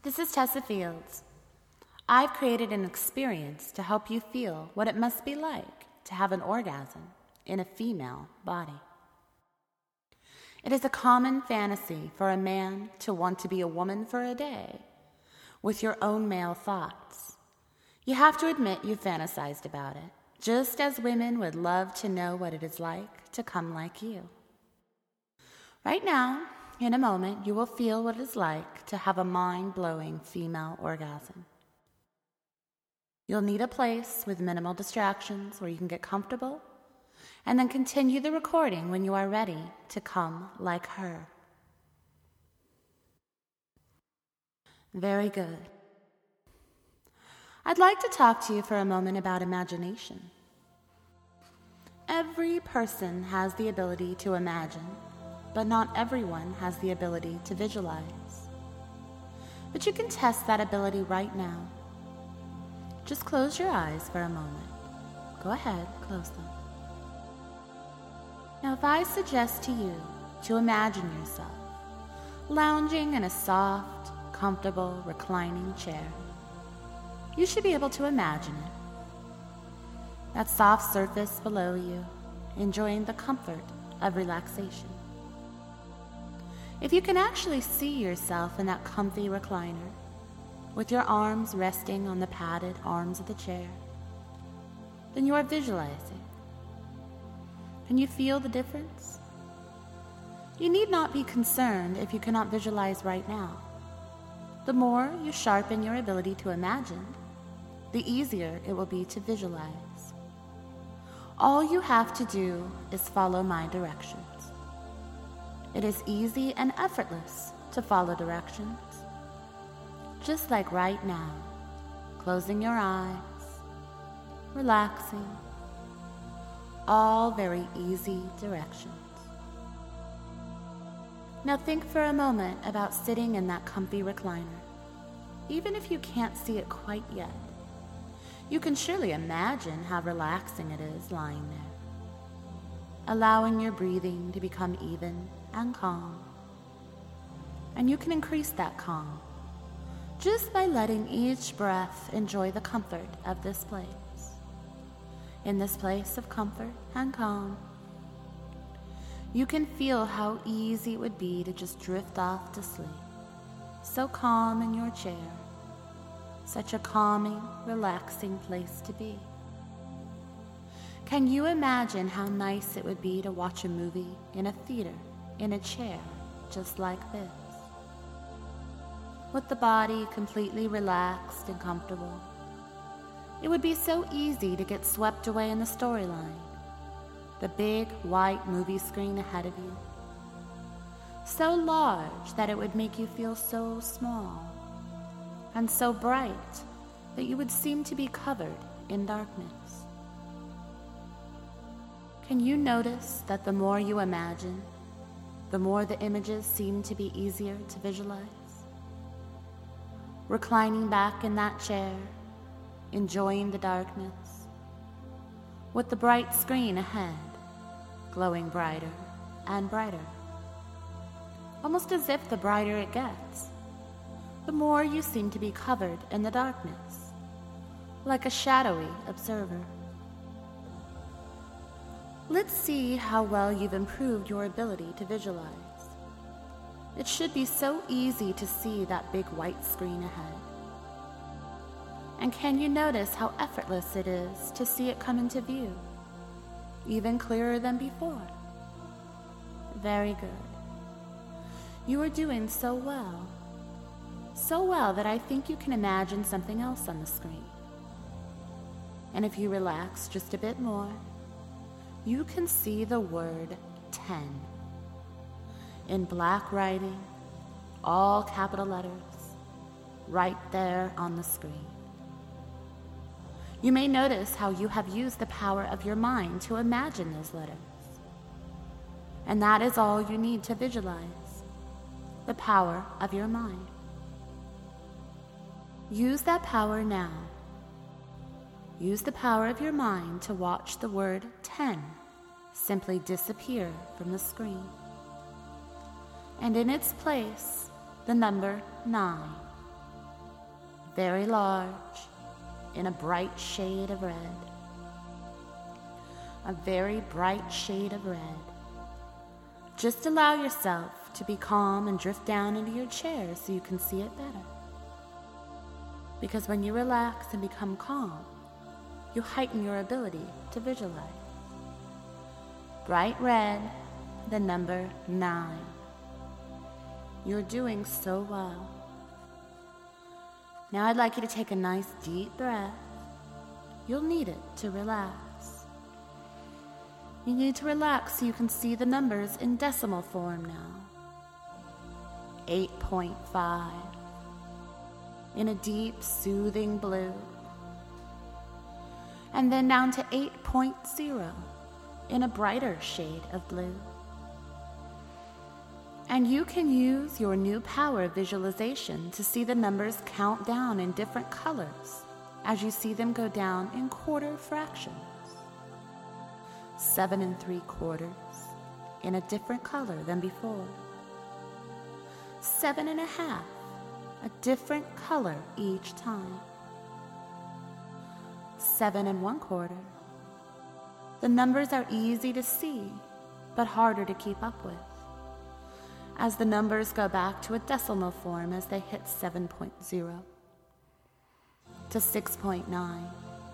This is Tessa Fields. I've created an experience to help you feel what it must be like to have an orgasm in a female body. It is a common fantasy for a man to want to be a woman for a day with your own male thoughts. You have to admit you fantasized about it, just as women would love to know what it is like to come like you. Right now, in a moment, you will feel what it is like to have a mind-blowing female orgasm. You'll need a place with minimal distractions where you can get comfortable, and then continue the recording when you are ready to come like her. Very good. I'd like to talk to you for a moment about imagination. Every person has the ability to imagine, but not everyone has the ability to visualize. But you can test that ability right now. Just close your eyes for a moment. Go ahead, close them. Now, if I suggest to you to imagine yourself lounging in a soft, comfortable, reclining chair, you should be able to imagine it. That soft surface below you, enjoying the comfort of relaxation. If you can actually see yourself in that comfy recliner, with your arms resting on the padded arms of the chair, then you are visualizing. Can you feel the difference? You need not be concerned if you cannot visualize right now. The more you sharpen your ability to imagine, the easier it will be to visualize. All you have to do is follow my directions. It is easy and effortless to follow directions. Just like right now, closing your eyes, relaxing, all very easy directions. Now think for a moment about sitting in that comfy recliner. Even if you can't see it quite yet, you can surely imagine how relaxing it is lying there, allowing your breathing to become even and calm. And you can increase that calm just by letting each breath enjoy the comfort of this place. In this place of comfort and calm, you can feel how easy it would be to just drift off to sleep. So calm in your chair, such a calming, relaxing place to be. Can you imagine how nice it would be to watch a movie in a theater, in a chair, just like this? With the body completely relaxed and comfortable. It would be so easy to get swept away in the storyline, the big white movie screen ahead of you. So large that it would make you feel so small, and so bright that you would seem to be covered in darkness. Can you notice that the more you imagine, the more the images seem to be easier to visualize? Reclining back in that chair, enjoying the darkness, with the bright screen ahead, glowing brighter and brighter. Almost as if the brighter it gets, the more you seem to be covered in the darkness, like a shadowy observer. Let's see how well you've improved your ability to visualize. It should be so easy to see that big white screen ahead. And can you notice how effortless it is to see it come into view, even clearer than before? Very good. You are doing so well that I think you can imagine something else on the screen. And if you relax just a bit more, you can see the word 10 in black writing, all capital letters, right there on the screen. You may notice how you have used the power of your mind to imagine those letters. And that is all you need to visualize, the power of your mind. Use that power now. Use the power of your mind to watch the word 10 simply disappear from the screen. And in its place, the number 9. very large, in a bright shade of red. A very bright shade of red. Just allow yourself to be calm and drift down into your chair so you can see it better. Because when you relax and become calm, you heighten your ability to visualize. Bright red, the number 9. You're doing so well. Now I'd like you to take a nice deep breath. You'll need it to relax. You need to relax so you can see the numbers in decimal form now. 8.5 in a deep, soothing blue. And then down to 8.0 in a brighter shade of blue. And you can use your new power of visualization to see the numbers count down in different colors as you see them go down in quarter fractions. 7 3/4 in a different color than before. 7 1/2, a different color each time. 7 1/4. The numbers are easy to see, but harder to keep up with, as the numbers go back to a decimal form as they hit 7.0, to 6.9,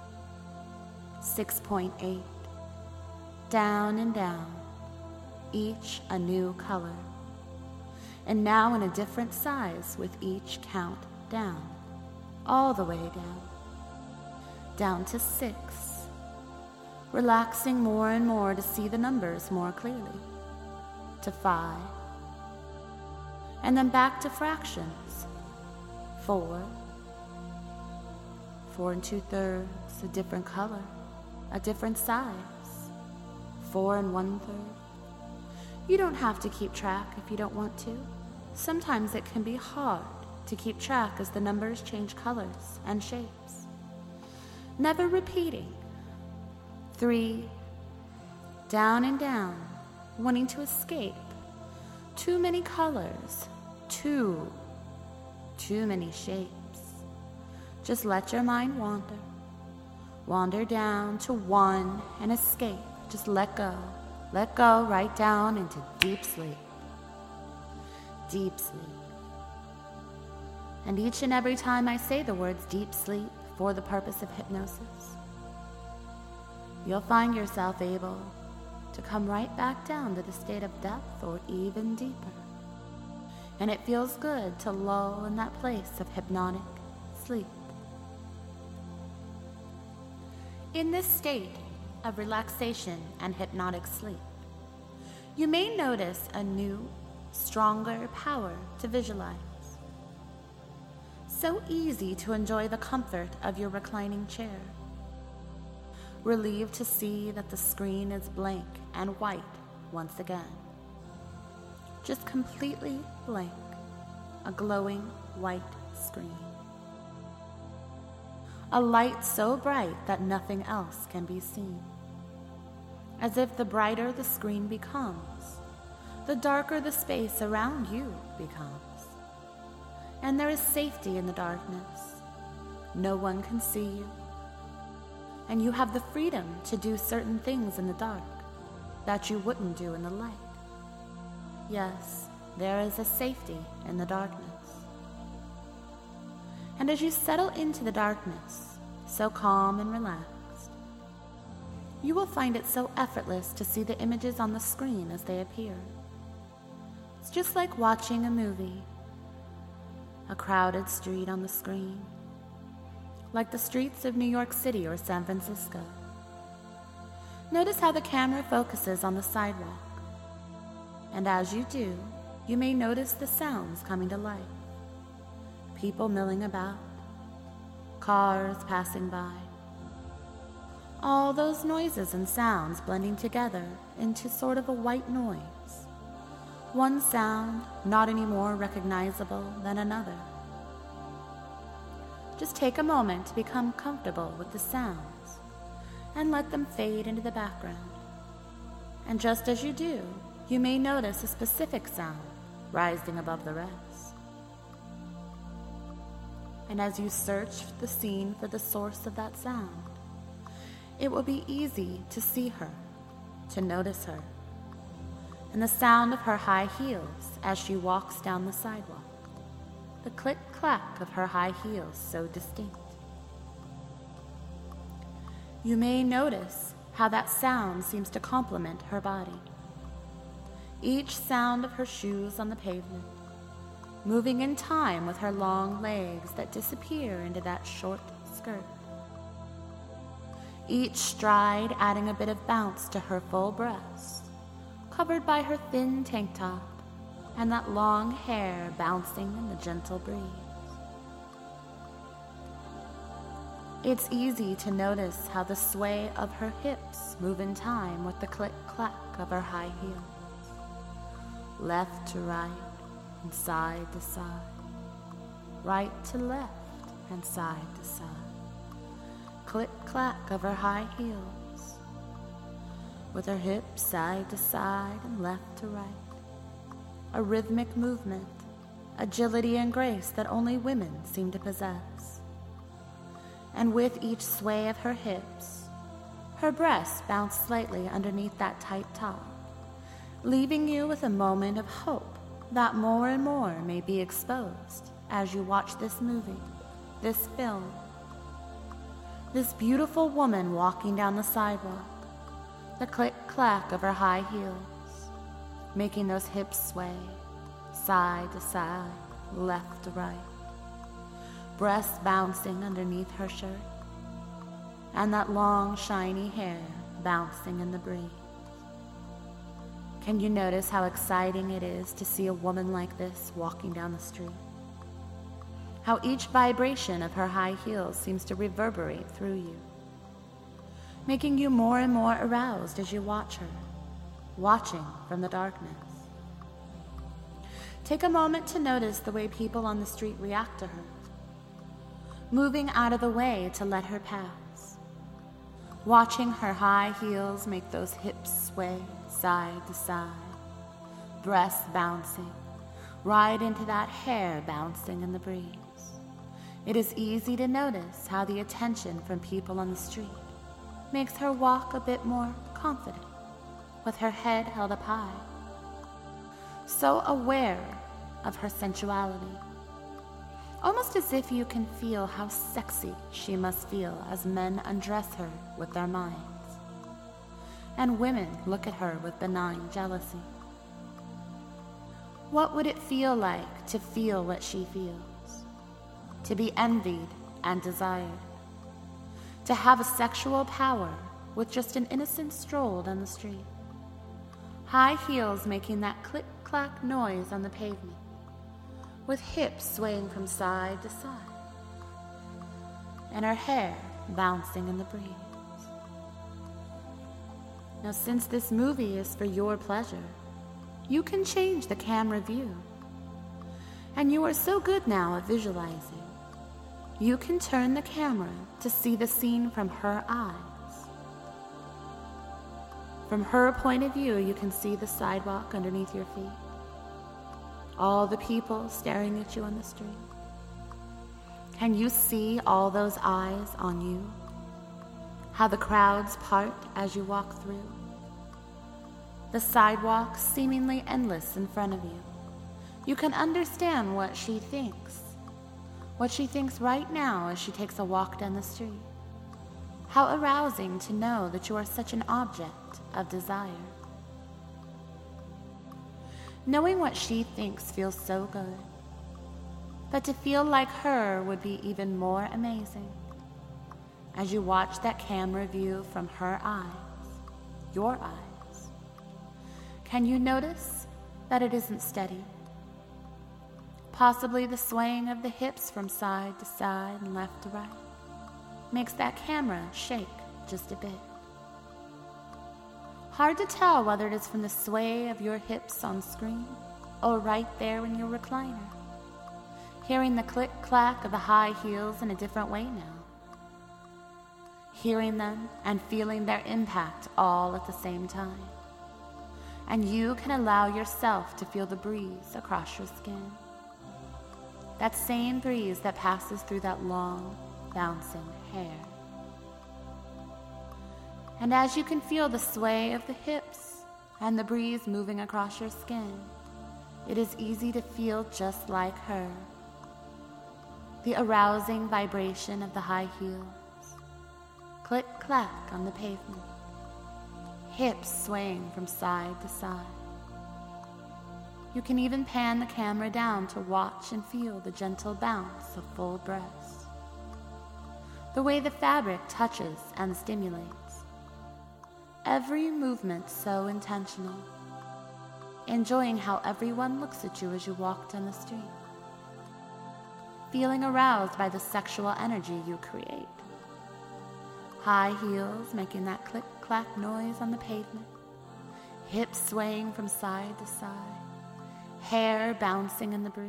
6.8, down and down, each a new color, and now in a different size with each count down, all the way down to 6, relaxing more and more to see the numbers more clearly, to 5, and then back to fractions, 4, 4 2/3, a different color, a different size, 4 1/3. You don't have to keep track if you don't want to. Sometimes it can be hard to keep track as the numbers change colors and shapes. Never repeating. 3, down and down, wanting to escape. Too many colors, too many shapes. Just let your mind wander. Wander down to 1 and escape. Just let go right down into deep sleep. Deep sleep. And each and every time I say the words deep sleep for the purpose of hypnosis, you'll find yourself able to come right back down to the state of depth or even deeper. And it feels good to lull in that place of hypnotic sleep. In this state of relaxation and hypnotic sleep, you may notice a new, stronger power to visualize. So easy to enjoy the comfort of your reclining chair. Relieved to see that the screen is blank and white once again. Just completely blank, a glowing white screen. A light so bright that nothing else can be seen. As if the brighter the screen becomes, the darker the space around you becomes. And there is safety in the darkness. No one can see you. And you have the freedom to do certain things in the dark that you wouldn't do in the light. Yes, there is a safety in the darkness. And as you settle into the darkness, so calm and relaxed, you will find it so effortless to see the images on the screen as they appear. It's just like watching a movie. A crowded street on the screen, like the streets of New York City or San Francisco. Notice how the camera focuses on the sidewalk. And as you do, you may notice the sounds coming to life. People milling about, cars passing by. All those noises and sounds blending together into sort of a white noise. One sound not any more recognizable than another. Just take a moment to become comfortable with the sounds and let them fade into the background. And just as you do, you may notice a specific sound rising above the rest. and as you search the scene for the source of that sound, it will be easy to see her, to notice her, and the sound of her high heels as she walks down the sidewalk, the click-clack of her high heels so distinct. You may notice how that sound seems to complement her body. Each sound of her shoes on the pavement, moving in time with her long legs that disappear into that short skirt. Each stride adding a bit of bounce to her full breasts, covered by her thin tank top, and that long hair bouncing in the gentle breeze. It's easy to notice how the sway of her hips move in time with the click-clack of her high heels. Left to right and side to side. Right to left and side to side. Click-clack of her high heels. With her hips side to side and left to right. A rhythmic movement, agility and grace that only women seem to possess. And with each sway of her hips, her breasts bounce slightly underneath that tight top, leaving you with a moment of hope that more and more may be exposed as you watch this movie, this film. This beautiful woman walking down the sidewalk, the click-clack of her high heels, making those hips sway, side to side, left to right. Breasts bouncing underneath her shirt, and that long, shiny hair bouncing in the breeze. Can you notice how exciting it is to see a woman like this walking down the street? How each vibration of her high heels seems to reverberate through you, making you more and more aroused as you watch her, watching from the darkness. Take a moment to notice the way people on the street react to her, moving out of the way to let her pass, watching her high heels make those hips sway side to side, breasts bouncing, right into that hair bouncing in the breeze. It is easy to notice how the attention from people on the street makes her walk a bit more confident, with her head held up high, so aware of her sensuality. Almost as if you can feel how sexy she must feel as men undress her with their minds, and women look at her with benign jealousy. What would it feel like to feel what she feels? To be envied and desired? To have a sexual power with just an innocent stroll down the street? High heels making that click-clack noise on the pavement, with hips swaying from side to side, and her hair bouncing in the breeze. Now, since this movie is for your pleasure, you can change the camera view. And you are so good now at visualizing, you can turn the camera to see the scene from her eyes. From her point of view, you can see the sidewalk underneath your feet, all the people staring at you on the street. Can you see all those eyes on you? How the crowds part as you walk through? The sidewalk seemingly endless in front of you. You can understand what she thinks right now as she takes a walk down the street. How arousing to know that you are such an object of desire. Knowing what she thinks feels so good, but to feel like her would be even more amazing as you watch that camera view from her eyes, your eyes. Can you notice that it isn't steady? Possibly the swaying of the hips from side to side and left to right makes that camera shake just a bit. Hard to tell whether it is from the sway of your hips on screen or right there in your recliner. Hearing the click-clack of the high heels in a different way now. Hearing them and feeling their impact all at the same time. And you can allow yourself to feel the breeze across your skin. that same breeze that passes through that long, bouncing hair. And as you can feel the sway of the hips and the breeze moving across your skin, it is easy to feel just like her. The arousing vibration of the high heels, click-clack on the pavement, hips swaying from side to side. You can even pan the camera down to watch and feel the gentle bounce of full breasts, the way the fabric touches and stimulates. Every movement so intentional, enjoying how everyone looks at you as you walk down the street, feeling aroused by the sexual energy you create. High heels making that click-clack noise on the pavement, hips swaying from side to side, hair bouncing in the breeze.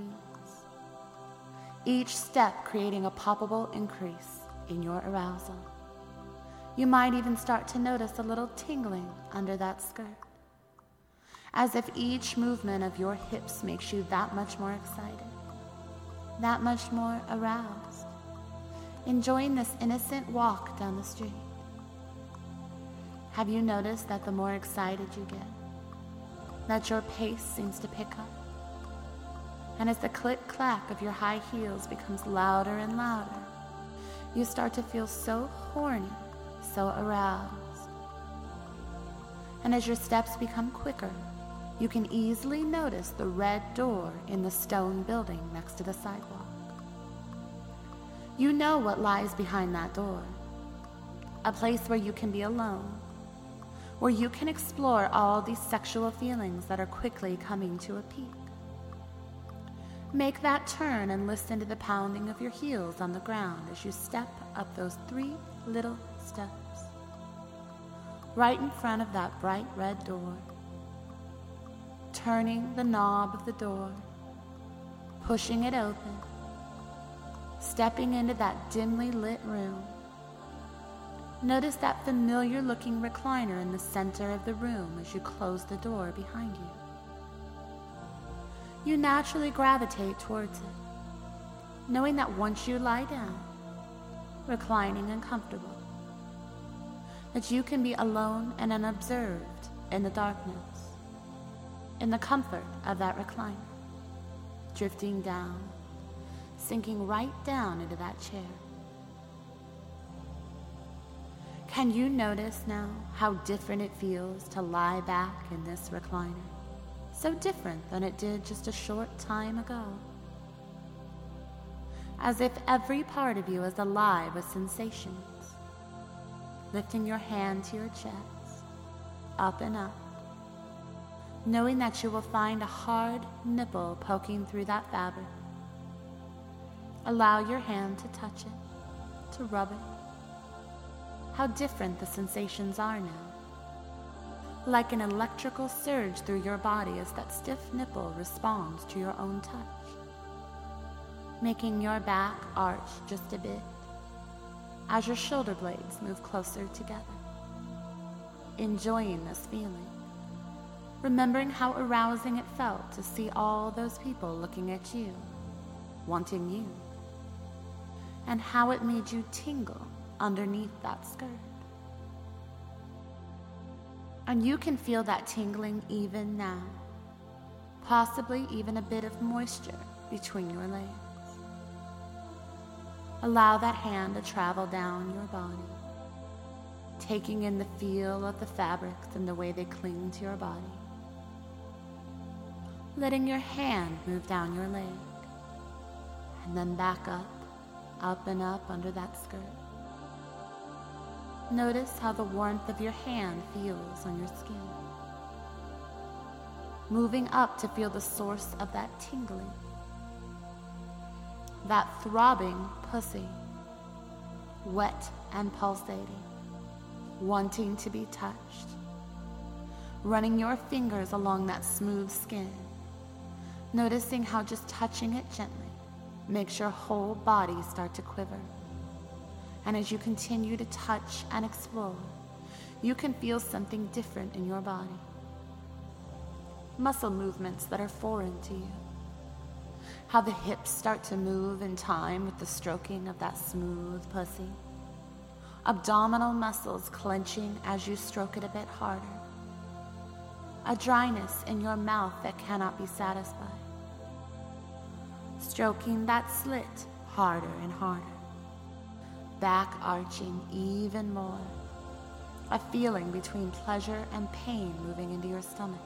Each step creating a palpable increase in your arousal. You might even start to notice a little tingling under that skirt, as if each movement of your hips makes you that much more excited, that much more aroused, enjoying this innocent walk down the street. Have you noticed that the more excited you get, that your pace seems to pick up? And as the click-clack of your high heels becomes louder and louder, you start to feel so horny, so aroused. And as your steps become quicker, you can easily notice the red door in the stone building next to the sidewalk. You know what lies behind that door. A place where you can be alone, where you can explore all these sexual feelings that are quickly coming to a peak. Make that turn and listen to the pounding of your heels on the ground as you step up those 3 little steps, right in front of that bright red door. Turning the knob of the door, pushing it open, stepping into that dimly lit room. Notice that familiar looking recliner in the center of the room as you close the door behind you. You naturally gravitate towards it, knowing that once you lie down, reclining and comfortable, that you can be alone and unobserved in the darkness, in the comfort of that recliner, drifting down, sinking right down into that chair. Can you notice now how different it feels to lie back in this recliner? So different than it did just a short time ago. As if every part of you is alive with sensations, lifting your hand to your chest, up and up, knowing that you will find a hard nipple poking through that fabric. Allow your hand to touch it, to rub it. How different the sensations are now. Like an electrical surge through your body as that stiff nipple responds to your own touch, making your back arch just a bit as your shoulder blades move closer together. Enjoying this feeling, remembering how arousing it felt to see all those people looking at you, wanting you, and how it made you tingle underneath that skirt. And you can feel that tingling even now, possibly even a bit of moisture between your legs. Allow that hand to travel down your body, taking in the feel of the fabrics and the way they cling to your body. Letting your hand move down your leg, and then back up and up under that skirt. Notice how the warmth of your hand feels on your skin. Moving up to feel the source of that tingling. That throbbing pussy, wet and pulsating, wanting to be touched. Running your fingers along that smooth skin, noticing how just touching it gently makes your whole body start to quiver. And as you continue to touch and explore, you can feel something different in your body. Muscle movements that are foreign to you. How the hips start to move in time with the stroking of that smooth pussy. Abdominal muscles clenching as you stroke it a bit harder. A dryness in your mouth that cannot be satisfied. Stroking that slit harder and harder. Back arching even more. A feeling between pleasure and pain moving into your stomach.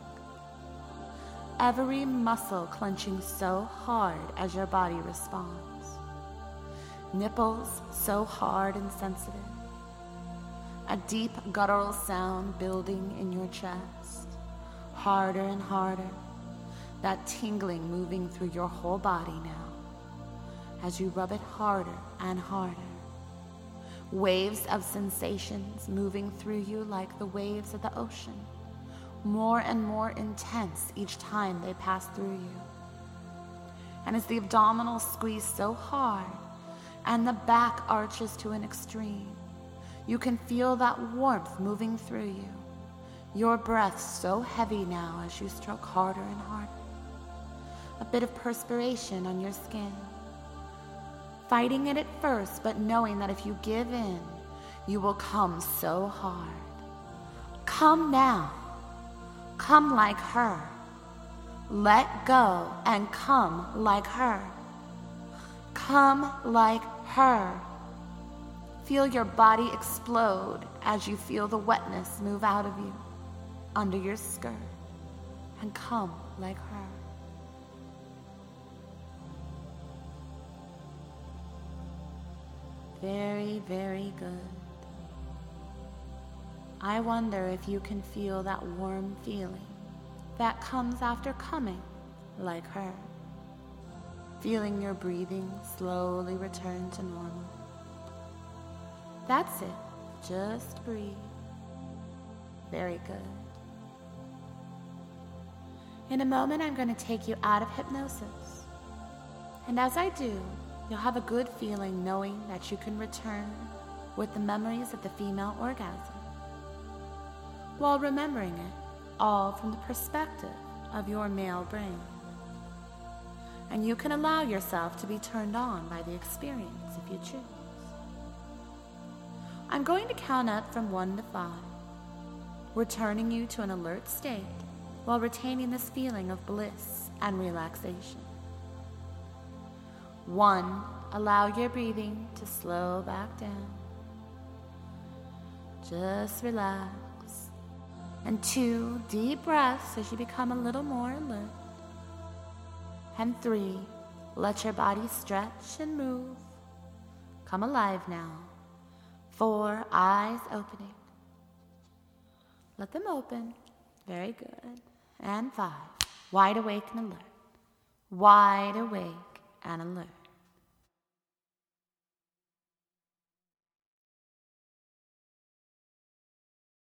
Every muscle clenching so hard as your body responds. Nipples so hard and sensitive. A deep guttural sound building in your chest. Harder and harder. That tingling moving through your whole body now. As you rub it harder and harder. Waves of sensations moving through you like the waves of the ocean. More and more intense each time they pass through you. And as the abdominals squeeze so hard and the back arches to an extreme, you can feel that warmth moving through you. Your breath so heavy now as you stroke harder and harder. A bit of perspiration on your skin. Fighting it at first, but knowing that if you give in, you will come so hard. Come now. Come like her. Let go and come like her. Come like her. Feel your body explode as you feel the wetness move out of you, under your skirt, and come like her. Very, very good. I wonder if you can feel that warm feeling that comes after coming like her. Feeling your breathing slowly return to normal. That's it. Just breathe. Very good. In a moment, I'm going to take you out of hypnosis. And as I do, you'll have a good feeling knowing that you can return with the memories of the female orgasm, while remembering it all from the perspective of your male brain. And you can allow yourself to be turned on by the experience if you choose. I'm going to count up from 1 to 5, returning you to an alert state while retaining this feeling of bliss and relaxation. 1, allow your breathing to slow back down. Just relax. And 2, deep breaths as you become a little more alert. And 3, let your body stretch and move. Come alive now. 4, eyes opening. Let them open. Very good. And 5, wide awake and alert. Wide awake and alert.